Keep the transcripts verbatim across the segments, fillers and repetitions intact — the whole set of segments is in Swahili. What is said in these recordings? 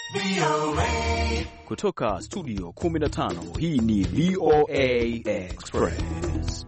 Kutoka studio kumi na tano, hii ni V O A Express.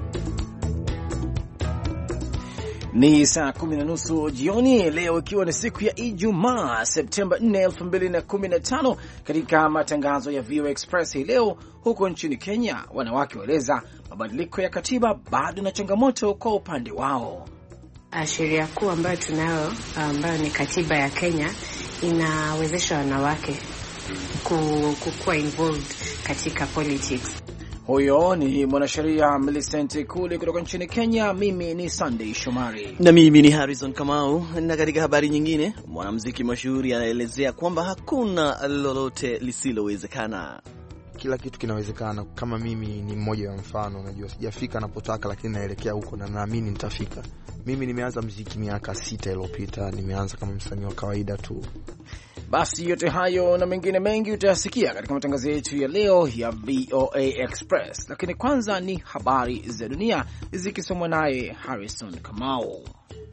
Ni saa kumi na nusu jioni leo, ikiwa ni siku ya Ijumaa Septemba nne, elfu mbili na kumi na tano. Katika matangazo ya V O A Express hii leo, huko nchini Kenya wanawake waeleza mabadiliko ya katiba bado na changamoto kwa upande wao. Sheria kuu ambayo tunayo ambayo ni katiba ya Kenya inawezesha wanawake kukuwa involved katika politics. Huyo ni mwanasheria Millicent Kuli kutoka nchini Kenya. Mimi ni Sunday Shomari na mimi ni Harrison Kamau. Na katika habari nyingine, mwanamuziki mashuhuri anaelezea kwamba hakuna lolote lisilowezekana. Kila kitu kinawezekana. Kama mimi ni mmoja wa mfano, najua sijafika napotaka, lakini naelekea huko na naamini nitafika. Mimi nimeanza muziki miaka sita iliyopita, nimeanza kama msanii wa kawaida tu. Basi yote hayo na mengine mengi utayasikia katika matangazo yetu ya leo ya V O A Express, lakini kwanza ni habari za dunia zikisomwa naye Harrison Kamau.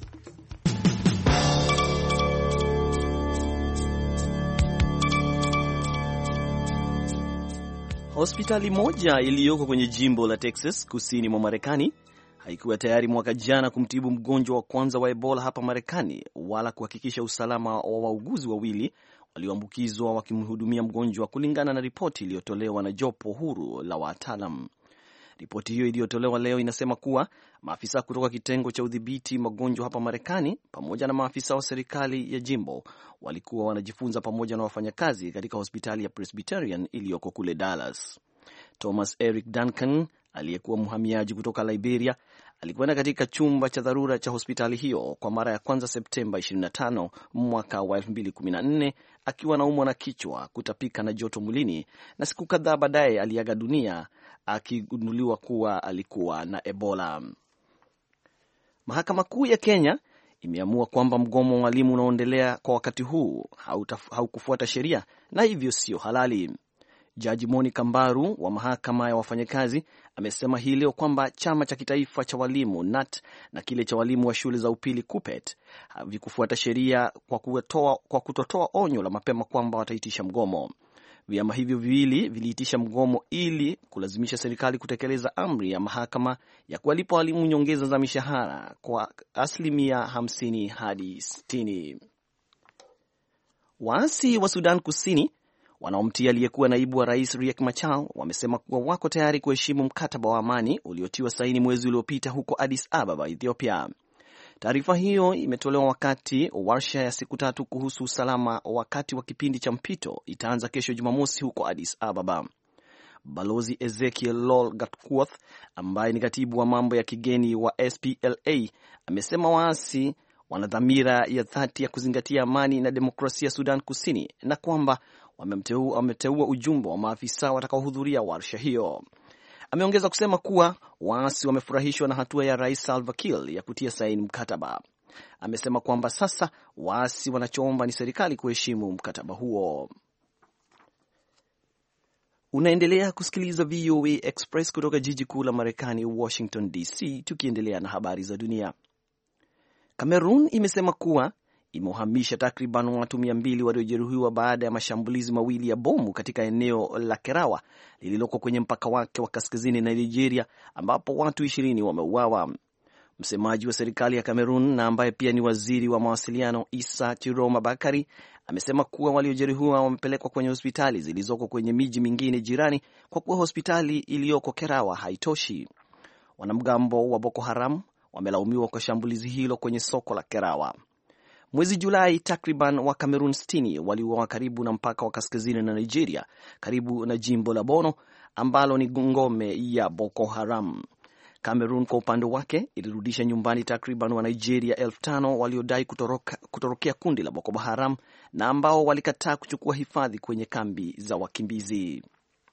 Hospitali moja iliyoko kwenye jimbo la Texas kusini mwa Marekani haikuwa tayari mwaka jana kumtibu mgonjwa wa kwanza wa Ebola hapa Marekani, wala kuhakikisha usalama wa wauguzi wawili walioambukizwa wakimhudumia mgonjwa, kulingana na ripoti iliyotolewa na jopo huru la wataalam. Ripoti hiyo iliyotolewa leo inasema kuwa maafisa kutoka kitengo cha udhibiti magonjwa hapa Marekani pamoja na maafisa wa serikali ya jimbo walikuwa wanajifunza pamoja na wafanyakazi katika hospitali ya Presbyterian iliyoko kule Dallas. Thomas Eric Duncan aliyekuwa mhamiaji kutoka Liberia alikwenda katika chumba cha dharura cha hospitali hiyo kwa mara ya kwanza Septemba ishirini na tano mwaka wa elfu mbili kumi na nne akiwa anaumwa na kichwa, kutapika na joto mwilini, na siku kadhaa baadaye aliaga dunia akigunduliwa kuwa alikuwa na Ebola. Mahakama Kuu ya Kenya imeamua kwamba mgomo wa walimu unaoendelea kwa wakati huu haukufuata sheria na hivyo sio halali. Jaji Monica Mbaru wa mahakama ya wafanyakazi amesema hii leo kwamba chama cha kitaifa cha walimu N A T na kile cha walimu wa shule za upili KUPPET havikufuata sheria kwa kutotoa, kwa kutotoa onyo la mapema kwamba wataitisha mgomo. Vyama hivyo viwili viliitisha mgomo ili kulazimisha serikali kutekeleza amri ya mahakama ya kuwalipa walimu nyongeza za mishahara kwa asilimia hamsini hadi sitini. Waasi wa Sudan Kusini wanaomtia aliyekuwa naibu wa rais Riek Machar wamesema kuwa wako tayari kuheshimu mkataba wa amani uliotiwa saini mwezi uliopita huko Addis Ababa, Ethiopia. Taarifa hiyo imetolewa wakati warsha ya siku tatu kuhusu usalama wakati wa kipindi cha mpito itaanza kesho Jumamosi huko Addis Ababa. Balozi Ezekiel Lol Gatkuoth ambaye ni katibu wa mambo ya kigeni wa S P L A amesema waasi wana dhamira ya dhati ya kuzingatia amani na demokrasia Sudan Kusini na kwamba wameteua ujumbe wa maafisa watakaohudhuria warsha hiyo. Ameongeza kusema kuwa waasi wamefurahishwa na hatua ya Rais Salva Kiir ya kutia saini mkataba. Amesema kwamba sasa waasi wanachoomba ni serikali kuheshimu mkataba huo. Unaendelea kusikiliza V O A Express kutoka jiji kuu la Marekani, Washington D C, tukiendelea na habari za dunia. Cameroon imesema kuwa imehamisha takriban watu mia mbili waliojeruhiwa baada ya mashambulizi mawili ya bomu katika eneo la Kerawa lililoko kwenye mpaka wake wa kaskazini na Nigeria, ambapo watu ishirini wameuawa. Msemaji wa serikali ya Cameroon na ambaye pia ni waziri wa mawasiliano Issa Chiroma Bakari amesema kuwa waliojeruhiwa wamepelekwa kwenye hospitali zilizoko kwenye miji mingine jirani kwa kuwa hospitali iliyoko Kerawa haitoshi. Wanamgambo wa Boko Haram wamelaumiwa kwa shambulizi hilo kwenye soko la Kerawa. Mwezi Julai takriban wa Cameroon sitini waliuawa karibu na mpaka wa kaskazini na Nigeria, karibu na jimbo la Borno ambalo ni ngome ya Boko Haram. Cameroon kwa upande wake ilirudisha nyumbani takriban wa Nigeria elfu tano waliodai kutoroka, kutorokea kundi la Boko Haram na ambao walikataa kuchukua hifadhi kwenye kambi za wakimbizi.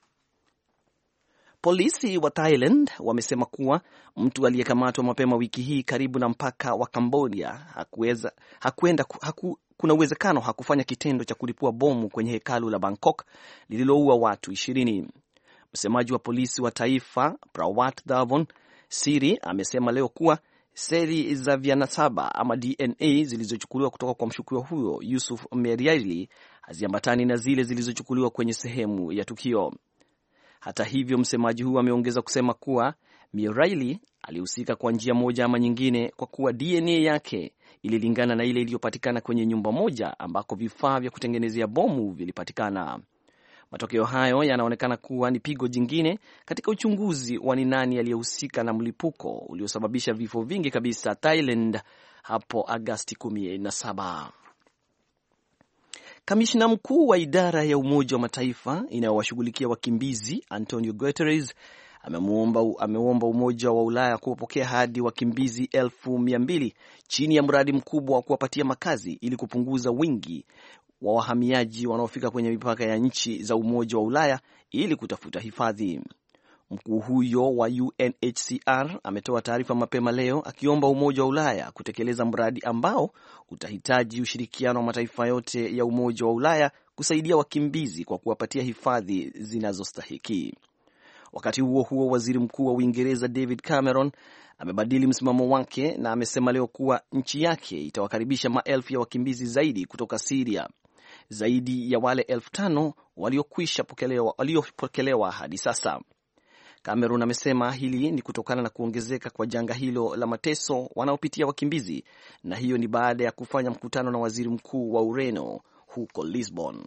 Polisi wa Thailand wamesema kuwa mtu aliyekamatwa mapema wiki hii karibu na mpaka wa Cambodia hakuweza hakuenda haku, kuna uwezekano hakufanya kitendo cha kulipua bomu kwenye hekalu la Bangkok lililoua watu ishirini. Msemaji wa polisi wa taifa Prawat Davon Siri amesema leo kuwa Seli za vinasaba ama D N A zilizochukuliwa kutoka kwa mshukiwa huyo Yusuf Meriali haziambatani na zile zilizochukuliwa kwenye sehemu ya tukio. Hata hivyo, msemaji huyo ameongeza kusema kuwa Meriali alihusika kwa njia moja ama nyingine kwa kuwa D N A yake ililingana na ile iliyopatikana kwenye nyumba moja ambako vifaa vya kutengenezea bomu vilipatikana. Matokeo hayo yanaonekana kuwa ni pigo jingine katika uchunguzi wa ni nani aliyehusika na mlipuko uliosababisha vifo vingi kabisa Thailand hapo Agosti kumi na saba. Kamishna mkuu wa idara ya Umoja wa Mataifa inayowashughulikia wakimbizi Antonio Guterres amemuomba ameomba Umoja wa Ulaya kuwapokea hadi wakimbizi elfu mia mbili chini ya mradi mkubwa wa kuwapatia makazi ili kupunguza wingi wa wahamiaji wanaofika kwenye mipaka ya nchi za Umoja wa Ulaya ili kutafuta hifadhi. Mkuu huyo wa U N H C R ametoa taarifa mapema leo akiomba Umoja wa Ulaya kutekeleza mradi ambao utahitaji ushirikiano wa mataifa yote ya Umoja wa Ulaya kusaidia wakimbizi kwa kuwapatia hifadhi zinazostahiki. Wakati huo huo, Waziri Mkuu wa Uingereza David Cameron amebadili msimamo wake na amesema leo kuwa nchi yake itawakaribisha maelfu ya wakimbizi zaidi kutoka Syria, zaidi ya wale elfu tano waliokwisha pokelewa waliopokelewa hadi sasa. Cameron amesema hili ni kutokana na kuongezeka kwa janga hilo la mateso wanaopitia wakimbizi, na hiyo ni baada ya kufanya mkutano na Waziri Mkuu wa Ureno huko Lisbon.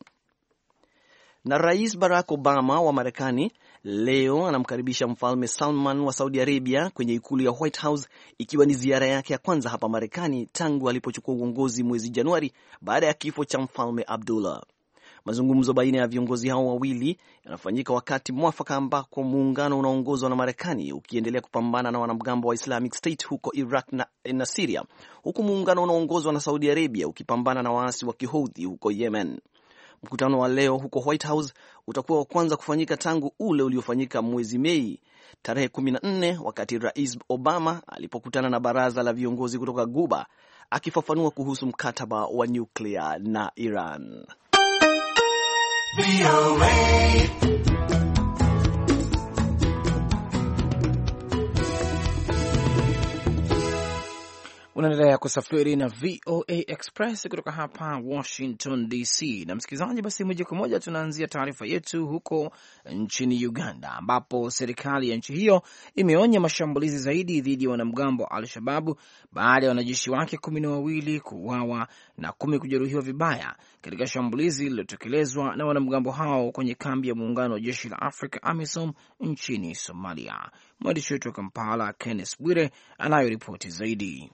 Na Rais Barack Obama wa Marekani leo anamkaribisha Mfalme Salman wa Saudi Arabia kwenye ikulu ya White House, ikiwa ni ziara yake ya kwanza hapa Marekani tangu alipochukua uongozi mwezi Januari baada ya kifo cha Mfalme Abdullah. Mazungumzo baina ya viongozi hao wawili yanafanyika wakati mwafaka ambako muungano unaongozwa na Marekani ukiendelea kupambana na wanamgambo wa Islamic State huko Iraq na, na Syria, huku muungano unaongozwa na Saudi Arabia ukipambana na waasi wa Kihouthi huko Yemen. Mkutano wa leo huko White House utakuwa wa kwanza kufanyika tangu ule uliofanyika mwezi Mei tarehe kumi na nne wakati Rais Obama alipokutana na baraza la viongozi kutoka Guba akifafanua kuhusu mkataba wa nyuklia na Iran. Unaendelea kusafiri na V O A Express kutoka hapa Washington D C. Na msikilizaji, basi moja kwa moja tunaanzia taarifa yetu huko nchini Uganda, ambapo serikali ya nchi hiyo imeonya mashambulizi zaidi dhidi ya wanamgambo wa Al-Shabaab baada ya wanajeshi wake kumi na wawili kuuawa na kumi kujeruhiwa vibaya katika shambulizi lililotekelezwa na wanamgambo hao kwenye kambi ya muungano wa jeshi la Afrika AMISOM nchini Somalia. Mwandishi wetu wa Kampala Kenneth Bwire anayo ripoti zaidi.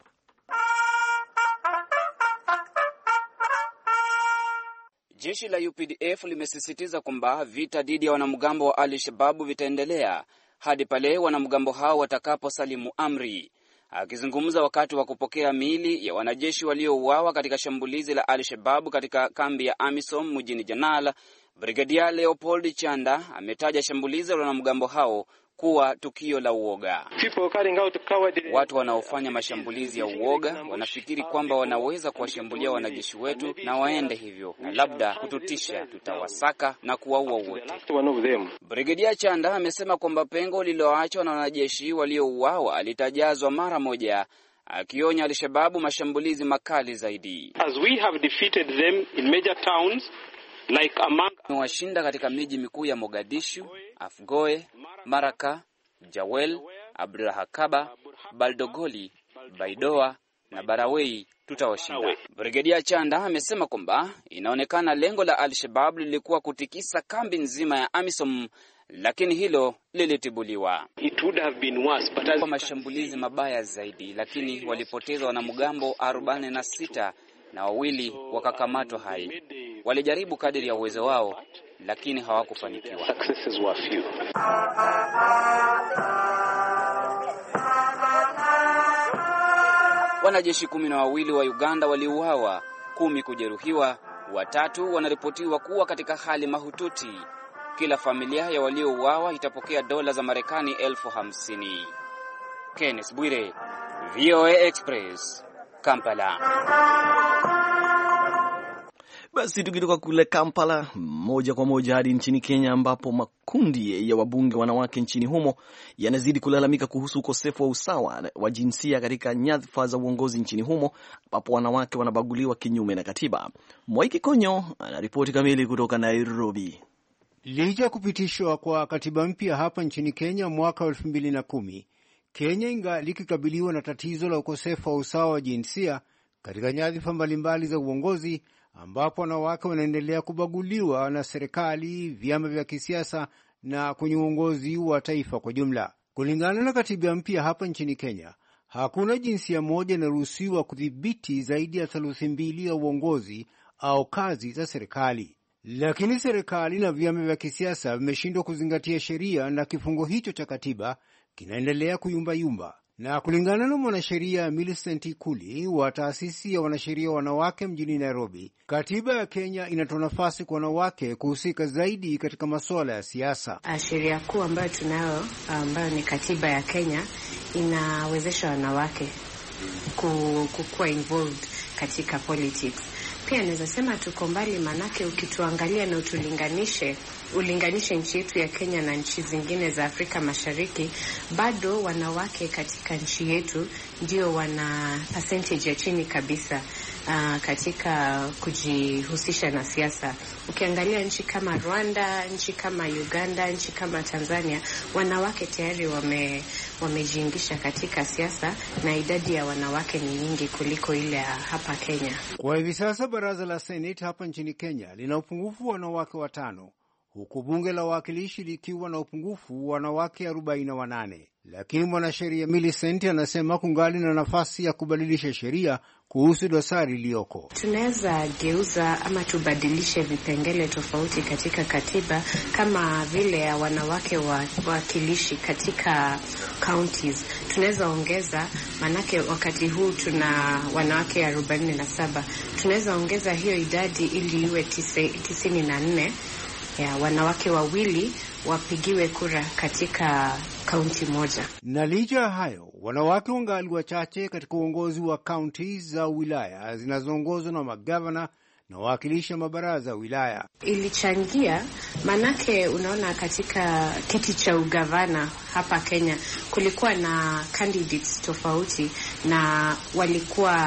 Jeshi la U P D F limesisitiza kwamba vita dhidi ya wanamgambo wa Al-Shabaab vitaendelea hadi pale wanamgambo hao watakaposalimu amri. Akizungumza wakati wa kupokea miili ya wanajeshi waliouawa katika shambulizi la Al-Shabaab katika kambi ya AMISOM mjini Janala, Brigadier Leopold Chanda ametaja shambulizi la wanamgambo hao kuwa tukio la uoga. Watu wanaofanya mashambulizi ya uoga wanafikiri kwamba wanaweza kuwashambulia wanajeshi wetu na waende hivyo, na labda kututisha, tutawasaka na kuwaua wote. Brigadier Chanda amesema kwamba pengo lililoachwa na wanajeshi waliouawa litajazwa mara moja, akionya Al-Shabaab mashambulizi makali zaidi. As we have defeated them in major towns like among washinda katika miji mikuu ya Mogadishu, Afgoe, Maraka, Jawel, Abdulhakaba, Baldogoli, Baidoa na Barawei, tutawashinda. Brigadier Chanda amesema kwamba inaonekana lengo la Al-Shabaab lilikuwa kutikisa kambi nzima ya AMISOM, lakini hilo lilitibuliwa. It would have been worse, but as... kwa mashambulizi mabaya zaidi, lakini walipoteza wanamgambo arobaini na sita na wawili wakakamatwa hai. Walijaribu kadiri ya uwezo wao, lakini hawakufanikiwa. Wanajeshi kumi na wawili wa Uganda waliuawa, kumi kujeruhiwa, watatu wanaripotiwa kuwa katika hali mahututi. Kila familia ya waliouawa itapokea dola za Marekani elfu hamsini. Kenneth Bwire, V O A Express, Kampala. Basi tukitoka kule Kampala moja kwa moja hadi nchini Kenya, ambapo makundi ya wabunge wanawake nchini humo yanazidi kulalamika kuhusu ukosefu wa usawa wa jinsia katika nyadhifa za uongozi nchini humo, ambapo wanawake wanabaguliwa kinyume na katiba. Mwaiki Konyo anaripoti kamili kutoka Nairobi. Licha ya kupitishwa kwa katiba mpya hapa nchini Kenya mwaka wa elfu mbili na kumi, Kenya inga likikabiliwa na tatizo la ukosefu wa usawa wa jinsia katika nyadhifa mbalimbali za uongozi, ambapo wanawake wanaendelea kubaguliwa na serikali, vyama vya kisiasa na kwenye uongozi wa taifa kwa jumla. Kulingana na katiba mpya hapa nchini Kenya, hakuna jinsia moja inaruhusiwa kudhibiti zaidi ya theluthi mbili ya uongozi au kazi za serikali. Lakini serikali na vyama vya kisiasa vimeshindwa kuzingatia sheria na kifungo hicho cha katiba kinaendelea kuyumbayumba. Na kulingana na mwanasheria Millicent Kuli wa taasisi ya wanasheria wanawake mjini Nairobi, katiba ya Kenya inatoa nafasi kwa wanawake kuhusika zaidi katika masuala ya siasa. Sheria kuu ambayo tunayo, ambayo ni katiba ya Kenya, inawezesha wanawake kukuwa involved katika politics. Pia naweza sema tuko mbali, manake ukituangalia na utulinganishe ulinganishe nchi yetu ya Kenya na nchi zingine za Afrika Mashariki, bado wanawake katika nchi yetu ndio wana percentage ya chini kabisa uh, katika kujihusisha na siasa. Ukiangalia nchi kama Rwanda, nchi kama Uganda, nchi kama Tanzania, wanawake tayari wame wamejiingisha katika siasa na idadi ya wanawake ni nyingi kuliko ile hapa Kenya. Kwa hivi sasa baraza la Senate hapa nchini Kenya lina upungufu wa wanawake watano, huku bunge la wawakilishi likiwa na upungufu wa wanawake arobaini na wanane. Lakini mwanasheria Millicent anasema kungali na nafasi ya kubadilisha sheria kuhusu dosari iliyoko. Tunaweza geuza ama tubadilishe vipengele tofauti katika katiba, kama vile ya wanawake wawakilishi katika counties. Tunaweza ongeza, manake wakati huu tuna wanawake arobaini na saba. Tunaweza ongeza hiyo idadi ili iwe tisini na nne. Ya wanawake wawili wapigiwe kura katika kaunti moja. Na licha ya hayo, wanawake wangali wachache katika uongozi wa kaunti za wilaya zinazoongozwa na magavana na wakilisha mabaraza ya wilaya. Ilichangia, manake unaona katika kiti cha ugavana hapa Kenya kulikuwa na candidates tofauti na walikuwa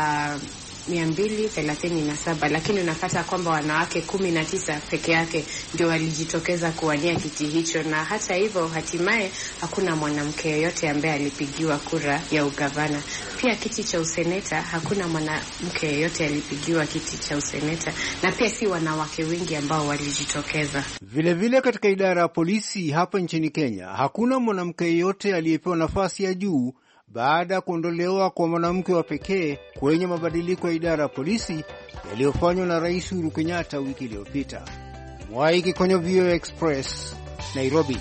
mia mbili thelathini na saba, lakini unapata kwamba wanawake kumi na tisa peke yake ndio walijitokeza kuwania kiti hicho, na hata hivyo hatimaye hakuna mwanamke yoyote ambaye alipigiwa kura ya ugavana. Pia kiti cha useneta hakuna mwanamke yoyote alipigiwa kiti cha useneta, na pia si wanawake wengi ambao walijitokeza. Vile vile katika idara ya polisi hapa nchini Kenya hakuna mwanamke yoyote aliyepewa nafasi ya juu baada ya kuondolewa kwa mwanamke wa pekee kwenye mabadiliko ya idara ya polisi yaliyofanywa na Rais Uhuru Kenyatta wiki iliyopita. Mwaiki kwenye V O A Express, Nairobi.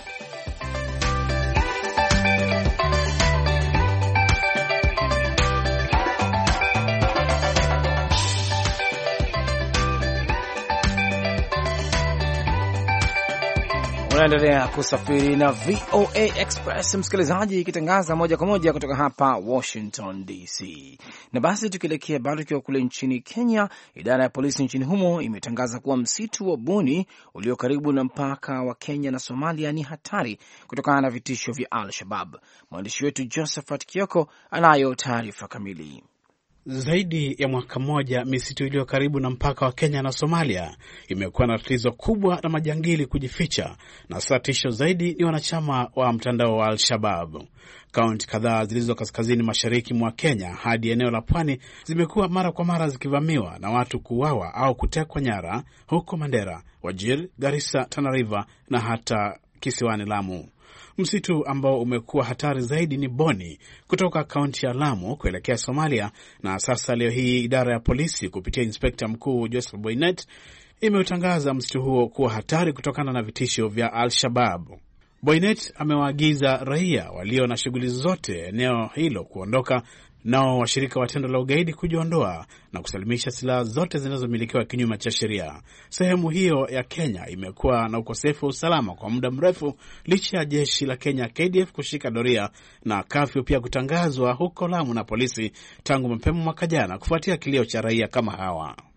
Unaendelea kusafiri na V O A Express, msikilizaji, ikitangaza moja kwa moja kutoka hapa Washington D C. Na basi tukielekea bado tukiwa kule nchini Kenya, idara ya polisi nchini humo imetangaza kuwa msitu wa Boni ulio karibu na mpaka wa Kenya na Somalia ni hatari kutokana na vitisho vya Al-Shabaab. Mwandishi wetu Josephat Kioko anayo taarifa kamili. Zaidi ya mwaka mmoja, misitu iliyo karibu na mpaka wa Kenya na Somalia imekuwa na tatizo kubwa na majangili kujificha, na sasa tisho zaidi ni wanachama wa mtandao wa Al-Shabaab. Kaunti kadhaa zilizo kaskazini mashariki mwa Kenya hadi eneo la pwani zimekuwa mara kwa mara zikivamiwa na watu kuuawa au kutekwa nyara, huko Mandera, Wajir, Garissa, Tana River na hata kisiwani Lamu. Msitu ambao umekuwa hatari zaidi ni Boni kutoka kaunti ya Lamu kuelekea Somalia, na sasa leo hii idara ya polisi kupitia inspekta mkuu Joseph Boynet imeutangaza msitu huo kuwa hatari kutokana na vitisho vya Al-Shabaab. Boynet amewaagiza raia walio na shughuli zote eneo hilo kuondoka, nao washirika wa tendo la ugaidi kujiondoa na kusalimisha silaha zote zinazomilikiwa kinyume cha sheria. Sehemu hiyo ya Kenya imekuwa na ukosefu wa usalama kwa muda mrefu, licha ya jeshi la Kenya K D F kushika doria na kafyu pia kutangazwa huko Lamu na polisi tangu mapema mwaka jana kufuatia kilio cha raia kama hawa.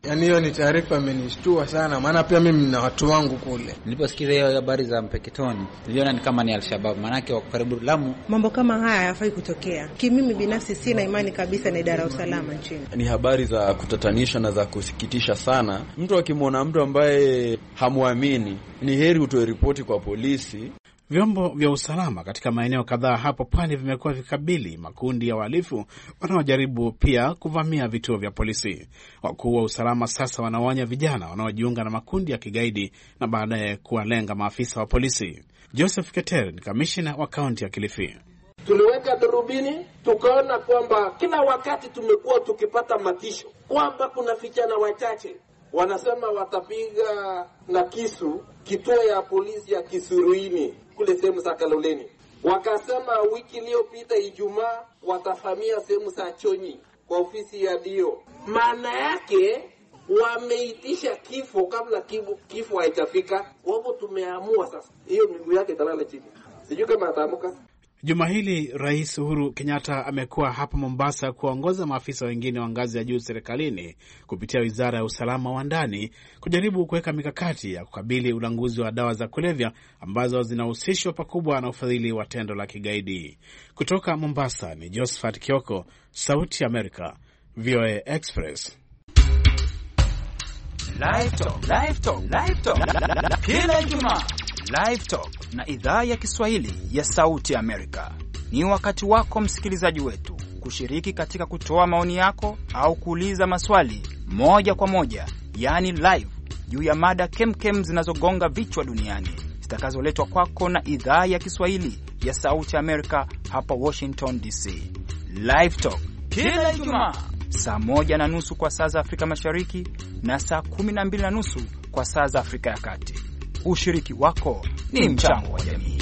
Yaani hiyo ni taarifa imenishtua sana, maana pia mimi na watu wangu kule. Niliposikia hiyo habari za Mpeketoni, niliona ni kama ni Al-Shabaab, maana yake wako karibu Lamu. Mambo kama haya hayafai kutokea. Kimimi binafsi sina imani kabisa na idara ya usalama nchini. Ni habari za kutatanisha na za kusikitisha sana. Mtu akimwona mtu ambaye hamuamini, ni heri utoe ripoti kwa polisi. Vyombo vya usalama katika maeneo kadhaa hapo pwani vimekuwa vikabili makundi ya wahalifu wanaojaribu pia kuvamia vituo vya polisi. Wakuu wa usalama sasa wanaonya vijana wanaojiunga na makundi ya kigaidi na baadaye kuwalenga maafisa wa polisi. Joseph Keter ni kamishina wa kaunti ya Kilifi. Tuliweka darubini, tukaona kwamba kila wakati tumekuwa tukipata matisho kwamba kuna vijana wachache wanasema watapiga na kisu kituo ya polisi ya Kisuruini kule sehemu za Kaloleni. Wakasema wiki iliyopita Ijumaa watafamia sehemu za Chonyi kwa ofisi ya Dio. Maana yake wameitisha kifo kabla kifo, kifo haijafika. Wapo tumeamua sasa hiyo miguu yake italala chini. Sijui kama ataamuka. Juma hili Rais Uhuru Kenyatta amekuwa hapa Mombasa kuongoza maafisa wengine wa ngazi ya juu serikalini kupitia Wizara ya Usalama wa Ndani kujaribu kuweka mikakati ya kukabili ulanguzi wa dawa za kulevya ambazo zinahusishwa pakubwa na ufadhili wa tendo la kigaidi. Kutoka Mombasa ni Josephat Kioko, Sauti ya Amerika, V O A Express. Live Talk, Live Talk, Live Talk. Kila Ijumaa Live Talk na idhaa ya Kiswahili ya Sauti ya Amerika. Ni wakati wako msikilizaji wetu kushiriki katika kutoa maoni yako au kuuliza maswali moja kwa moja, yani live, juu ya mada kemkem zinazogonga vichwa duniani, zitakazoletwa kwako na idhaa ya Kiswahili ya Sauti ya Amerika hapa Washington D C. Live Talk kila Ijumaa saa moja na nusu kwa saa za Afrika Mashariki na saa kumi na mbili na nusu kwa saa za Afrika ya Kati. Ushiriki wako ni mchango wa jamii.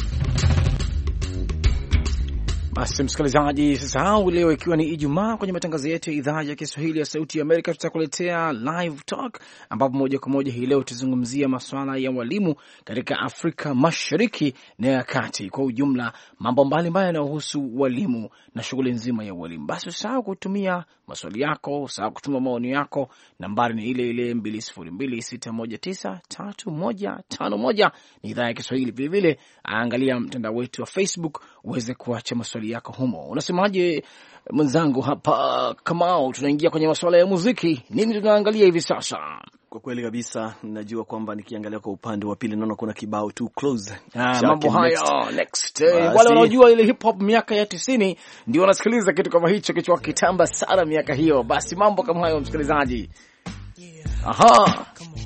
Basi msikilizaji, sasa leo ikiwa ni Ijumaa, kwenye matangazo yetu ya idhaa ya Kiswahili ya Sauti ya Amerika tutakuletea Live Talk, ambapo moja kwa moja hii leo tutazungumzia masuala ya walimu katika Afrika Mashariki na ya Kati kwa ujumla, mambo mbalimbali yanayohusu walimu na shughuli nzima ya walimu. Basi usahau kutumia maswali yako, usahau kutuma maoni yako. Nambari ni ile ile mbili sifuri mbili sita moja tisa tatu moja tano moja. Ni idhaa ya Kiswahili. Vile vile angalia mtandao wetu wa Facebook uweze kuacha maswali yako humo. Unasemaje mwenzangu hapa Kamau? Tunaingia kwenye masuala ya muziki. Nini tunaangalia hivi sasa? Kwa kweli kabisa, najua kwamba nikiangalia kwa upande wa pili naona kuna kibao too close. Ah, mambo haya next. Eh, wale wanaojua ile hip hop miaka ya tisini ndio wanasikiliza kitu kama hicho, kichwa kitamba sana miaka hiyo. Basi mambo kama hayo msikilizaji. Aha.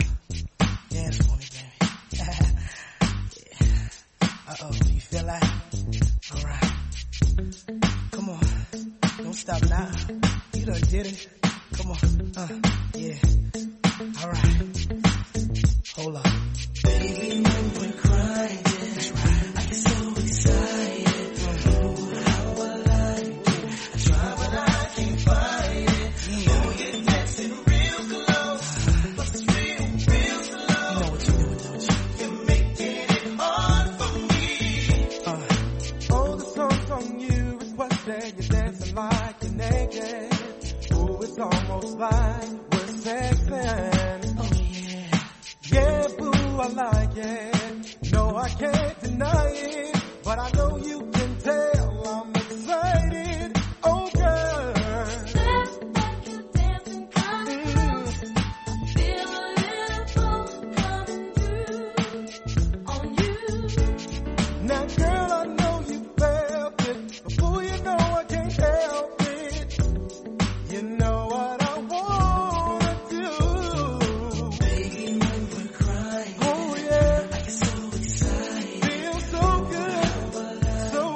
Stop now, you done did it. Come on, uh, yeah. All right, hold on. Baby, when we're crying, that's right. I get so excited. Oh, how I like it. I try, but I can't fight it. Yeah. Oh, you're dancing real close, but it's real, real slow. You know what you're doing, don't you? You're making it hard for me. Uh, oh, the song's on you. It's what say you're dancing like you're naked. Oh, it's almost like we're sexing. Oh yeah, yeah, boo, I like it. No, I can't deny it, but I know you can tell I'm excited. Oh girl, that's like you're dancing, mm. I feel a little pulse coming through on you. Now, girl, I know you felt it, but boo, you know I can't help it. You know what I wanna do. Baby, when we're crying, oh yeah, I get so excited. Feel so good, so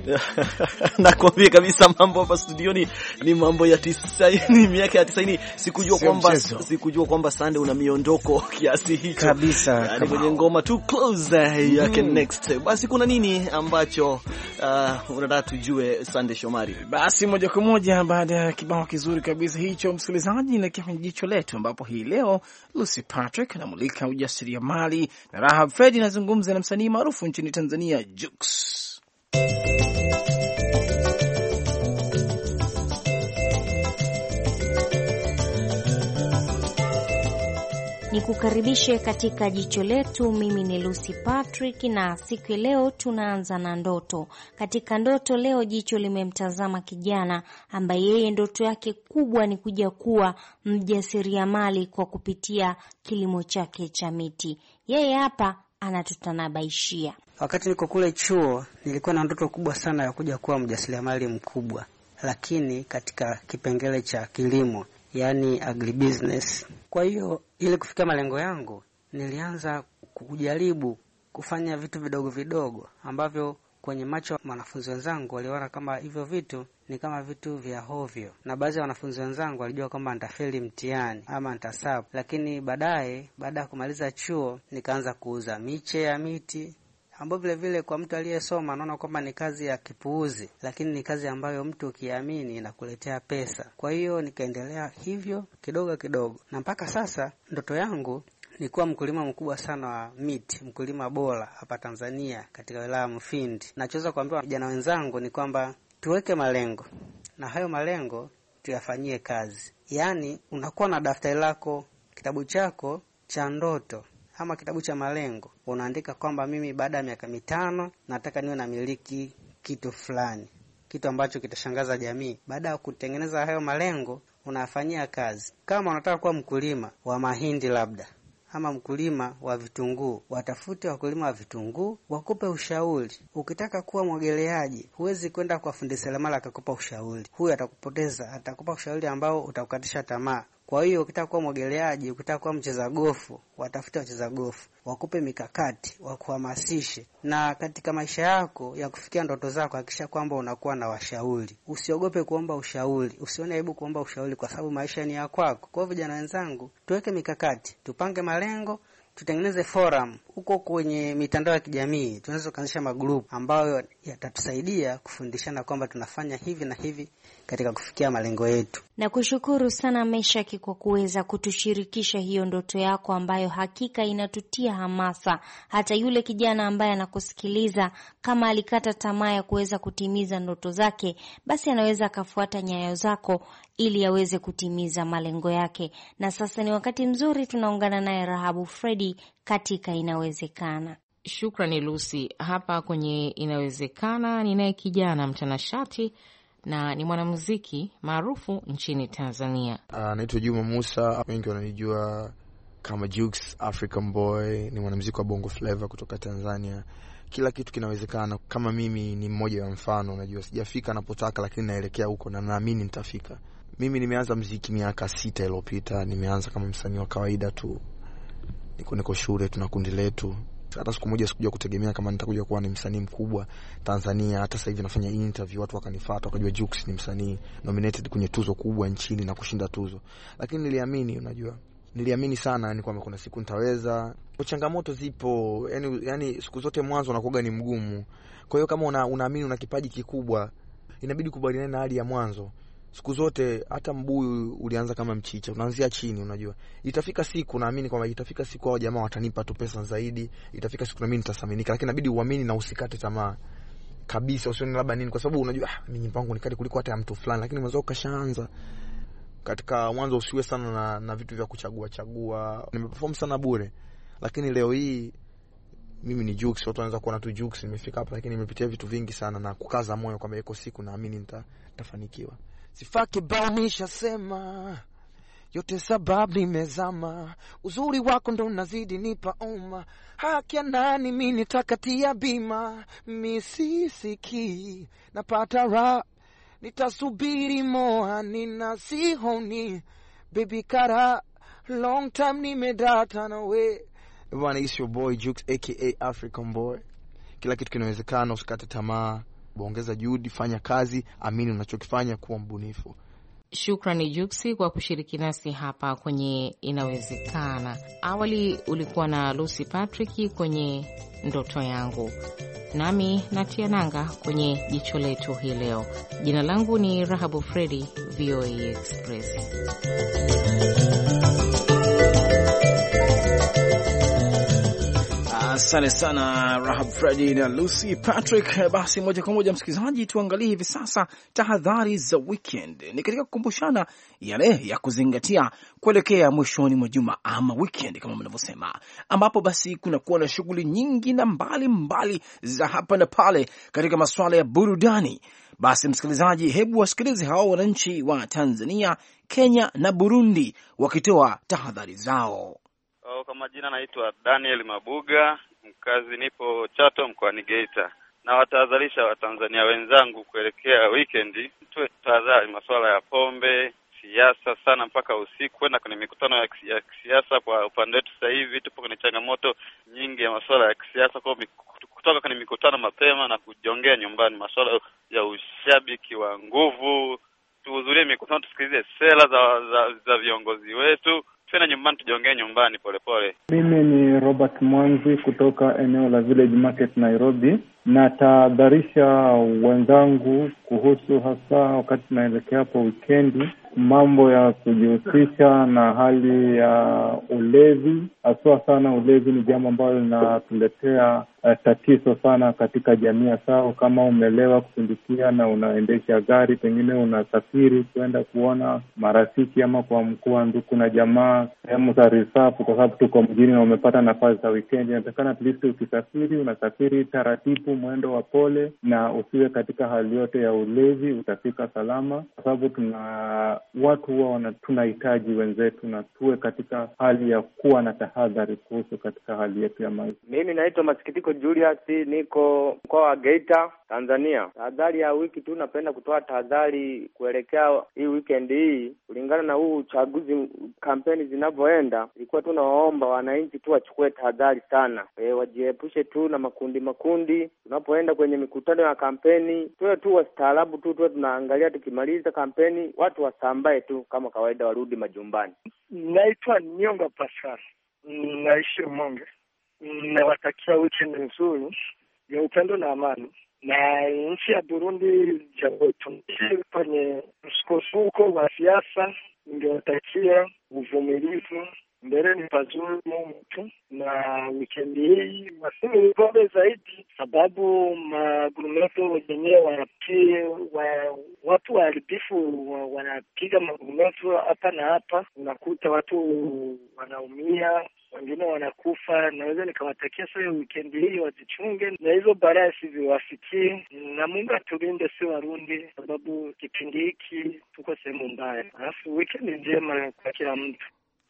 Nakwambia kabisa mambo hapa studioni ni mambo ya tisaini, miaka ya tisaini. Sikujua kwamba sikujua kwamba Sunday una miondoko kiasi hicho kabisa, yani kwenye ngoma tu close yake mm. Next basi kuna nini ambacho uh, unataka tujue Sunday Shomari? Basi moja kwa moja baada ya kibao kizuri kabisa hicho, msikilizaji, na kwenye jicho letu, ambapo hii leo Lucy Patrick anamulika ujasiriamali na Rahab Fred anazungumza na msanii maarufu nchini Tanzania Jux. Nikukaribishe katika jicho letu. Mimi ni Lucy Patrick na siku leo tunaanza na ndoto. Katika ndoto leo jicho limemtazama kijana ambaye yeye ndoto yake kubwa ni kuja kuwa mjasiriamali kwa kupitia kilimo chake cha miti. Yeye hapa anatutanabaishia. Wakati niko kule chuo nilikuwa na ndoto kubwa sana ya kuja kuwa mjasiriamali mkubwa, lakini katika kipengele cha kilimo, yani agribusiness. Kwa hiyo ili kufikia malengo yangu nilianza kujaribu kufanya vitu vidogo vidogo ambavyo kwenye macho wanafunzi wenzangu waliona kama hivyo vitu ni kama vitu vya hovyo, na baadhi ya wanafunzi wenzangu walijua kwamba nitafeli mtihani ama nitasabu. Lakini baadaye baada ya kumaliza chuo nikaanza kuuza miche ya miti, ambapo vile vile kwa mtu aliyesoma anaona kwamba ni kazi ya kipuuzi, lakini ni kazi ambayo mtu ukiamini inakuletea pesa. Kwa hiyo nikaendelea hivyo kidogo kidogo, na mpaka sasa ndoto yangu ni kuwa mkulima mkubwa sana wa miti, mkulima bora hapa Tanzania katika wilaya Mufindi. Nachoweza kuambia vijana wenzangu ni kwamba tuweke malengo, na hayo malengo tuyafanyie kazi. Yaani unakuwa na daftari lako, kitabu chako cha ndoto ama kitabu cha malengo, unaandika kwamba mimi baada ya miaka mitano nataka niwe namiliki kitu fulani, kitu ambacho kitashangaza jamii. Baada ya kutengeneza hayo malengo unafanyia kazi. Kama unataka kuwa mkulima wa mahindi labda ama mkulima wa vitunguu, watafute wakulima wa vitunguu wakupe ushauri. Ukitaka kuwa mwogeleaji, huwezi kwenda kwa fundi seremala akakupa ushauri. Huyu atakupoteza, atakupa ushauri ambao utakukatisha tamaa. Kwa hiyo ukitaka kuwa mwogeleaji, ukitaka kuwa mcheza gofu, watafute wacheza gofu wakupe mikakati, wakuhamasishe. Na katika maisha yako ya kufikia ndoto zako, hakikisha kwamba unakuwa na washauri. Usiogope kuomba ushauri, usione aibu kuomba ushauri, kwa sababu maisha ni ya kwako. Kwa hivyo vijana wenzangu, tuweke mikakati, tupange malengo, tutengeneze forum huko kwenye mitandao ya kijamii. Tunaweza kuanzisha magroup ambayo yatatusaidia kufundishana kwamba tunafanya hivi na hivi katika kufikia malengo yetu. Na kushukuru sana Meshaki kwa kuweza kutushirikisha hiyo ndoto yako ambayo hakika inatutia hamasa. Hata yule kijana ambaye anakusikiliza kama alikata tamaa ya kuweza kutimiza ndoto zake, basi anaweza akafuata nyayo zako ili aweze kutimiza malengo yake. Na sasa ni wakati mzuri tunaungana naye Rahabu Fredi katika Inawezekana. Shukrani Lucy. Hapa kwenye Inawezekana ninaye kijana mtanashati na ni mwanamuziki maarufu nchini Tanzania. Anaitwa uh, Juma Musa, wengi wananijua kama Jux African Boy. Ni mwanamuziki wa Bongo Flava kutoka Tanzania. Kila kitu kinawezekana. Kama mimi ni mmoja wa mfano, unajua sijafika napotaka, lakini naelekea huko na naamini nitafika. Mimi nimeanza muziki miaka sita iliyopita. Nimeanza kama msanii wa kawaida tu. Niko niko shule, tuna kundi letu. Hata siku moja sikuja kutegemea kama nitakuja kuwa ni msanii mkubwa Tanzania. Hata sasa hivi nafanya interview, watu wakanifuata wakajua Jux ni msanii nominated kwenye tuzo kubwa nchini na kushinda tuzo. Lakini niliamini, unajua niliamini sana ni kwamba kuna siku nitaweza. Changamoto zipo, yani yani siku zote mwanzo unakuwa ni mgumu. Kwa hiyo kama una, unaamini una kipaji kikubwa, inabidi kubaliana na hali ya mwanzo. Siku zote hata mbuyu ulianza kama mchicha, unaanzia chini, unajua. Itafika siku naamini kwamba itafika siku hao jamaa watanipa tu pesa zaidi, itafika siku na mimi nitathaminika, lakini inabidi uamini na usikate tamaa kabisa. Usione labda nini, kwa sababu unajua ah, mimi mpango nikali kuliko hata mtu fulani, lakini mwanzo kashaanza. Katika mwanzo usiwe sana na, na vitu vya kuchagua chagua. Nimeperform sana bure, lakini leo hii mimi ni Jux, watu wanaanza kuona tu Jux nimefika hapa, lakini nimepitia vitu vingi sana na kukaza moyo kwamba iko siku naamini nitafanikiwa. Sifaki baunisha sema yote sababu nimezama, uzuri wako ndo unazidi nipa oma, haki ya nani mimi nitakatia bima, misisiki napata rap, nitasubiri moa nina sihoni, baby kara long time nimedata na we. Bwana, is your boy Jux aka African Boy. Kila kitu kinawezekana, usikate tamaa. ongeza juhudi, fanya kazi, amini unachokifanya, kuwa mbunifu. Shukrani Juksi kwa kushiriki nasi hapa kwenye Inawezekana. Awali ulikuwa na Lucy Patrick kwenye Ndoto Yangu, nami natia nanga kwenye Jicho Letu hii leo. Jina langu ni Rahabu Fredi, V O A Express. Asante sana Rahab Fredi na Lucy Patrick. Basi moja kwa moja msikilizaji, tuangalie hivi sasa tahadhari za weekend. Ni katika kukumbushana yale ya kuzingatia kuelekea mwishoni mwa juma ama weekend kama mnavyosema, ambapo basi kuna kuwa na shughuli nyingi na mbali mbali za hapa na pale katika masuala ya burudani. Basi msikilizaji, hebu wasikilize hao wananchi wa Tanzania, Kenya na Burundi wakitoa tahadhari zao. Kwa majina naitwa Daniel Mabuga, mkazi nipo Chato mkoani Geita. Na watahadharisha Watanzania wenzangu kuelekea weekend, tuwe tahadhari masuala ya pombe, siasa sana mpaka usiku, kwenda kwenye mikutano ya kisiasa. Kwa upande wetu sasa hivi tupo kwenye changamoto nyingi ya masuala ya kisiasa, kwa kutoka kwenye mikutano mapema na kujongea nyumbani. Masuala ya ushabiki wa nguvu, tuhudhurie mikutano, tusikilize sera za, za, za viongozi wetu. Tena nyumbani, tujiongee nyumbani polepole. Mimi ni Robert Mwanzi kutoka eneo la Village Market Nairobi. Natahadharisha wenzangu kuhusu hasa wakati tunaelekea hapo weekendi, mambo ya kujihusisha na hali ya ulevi. Haswa sana ulevi ni jambo ambalo linatuletea uh, tatizo sana katika jamii. Sawa, kama umelewa kupindukia na unaendesha gari, pengine unasafiri kwenda kuona marafiki ama kwa mkuu, ndugu na jamaa sehemu za reserve, kwa sababu tuko mjini na umepata nafasi za weekend, inatakana at least ukisafiri unasafiri taratibu, mwendo wa pole, na usiwe katika hali yote ya ulevi. Utafika salama, kwa sababu tuna watu huwa tunahitaji wenzetu, na tuwe katika hali ya kuwa na tahadhari kuhusu katika hali yetu ya maisha. Mimi naitwa Masikitiko Julius, niko mkoa wa Geita, Tanzania. Tahadhari ya wiki tu, napenda kutoa tahadhari kuelekea hii weekend hii, kulingana na huu uchaguzi, kampeni zinavyoenda. Ilikuwa tunawaomba wananchi tu wachukue tahadhari sana, e, wajiepushe tu na makundi makundi. Tunapoenda kwenye mikutano ya kampeni, tuwe tu wastaarabu tu, tuwe tunaangalia tukimaliza kampeni watu wasambae tu kama kawaida, warudi majumbani. Naitwa Nyonga Pascal, naishi Monge. Nawatakia weekend nzuri ya upendo na amani. Na nchi ya Burundi, jambo tunaishi kwenye msukosuko wa siasa, ningewatakia uvumilivu. Mbele ni pazuri mtu, na wikendi hii wasini pombe zaidi, sababu magurumeto wenyewe wanapiga wa, watu waharibifu wa, wanapiga magurumeto hapa na hapa, unakuta watu wanaumia, wengine wanakufa. Naweza nikawatakia sasa wikendi hii wajichunge na hizo balaa siziwafikie, na Mungu atulinde si Warundi, sababu kipindi hiki tuko sehemu mbaya. Alafu wikendi njema kwa kila mtu.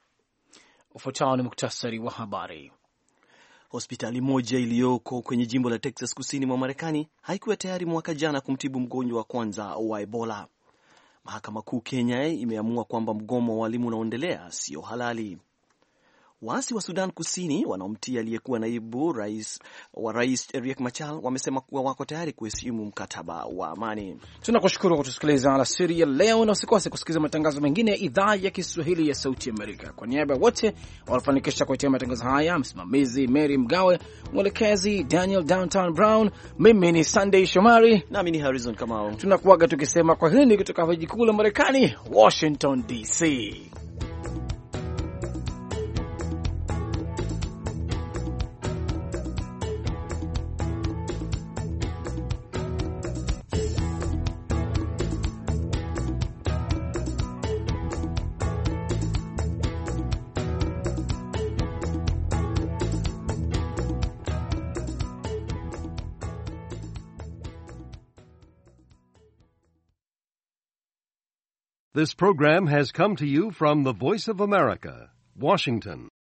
Ufuatao ni muktasari wa habari. Hospitali moja iliyoko kwenye jimbo la Texas kusini mwa Marekani haikuwa tayari mwaka jana kumtibu mgonjwa wa kwanza wa Ebola. Mahakama Kuu Kenya imeamua kwamba mgomo wa walimu unaoendelea sio halali. Waasi wa Sudan Kusini wanaomtii aliyekuwa naibu rais wa rais Riek Machar wamesema kuwa wako tayari kuheshimu mkataba wa amani. Tunakushukuru kwa kutusikiliza alasiri ya leo, na usikose kusikiliza matangazo mengine ya idhaa ya Kiswahili ya Sauti Amerika. Kwa niaba ya wote walifanikisha kuletea matangazo haya, msimamizi Mary Mgawe, mwelekezi Daniel Downtown Brown, mimi ni Sunday Shomari na mimi ni Harrison Kamau. Tunakuaga tukisema kwa hili kutoka jiji kuu la Marekani, Washington D C. This program has come to you from the Voice of America, Washington.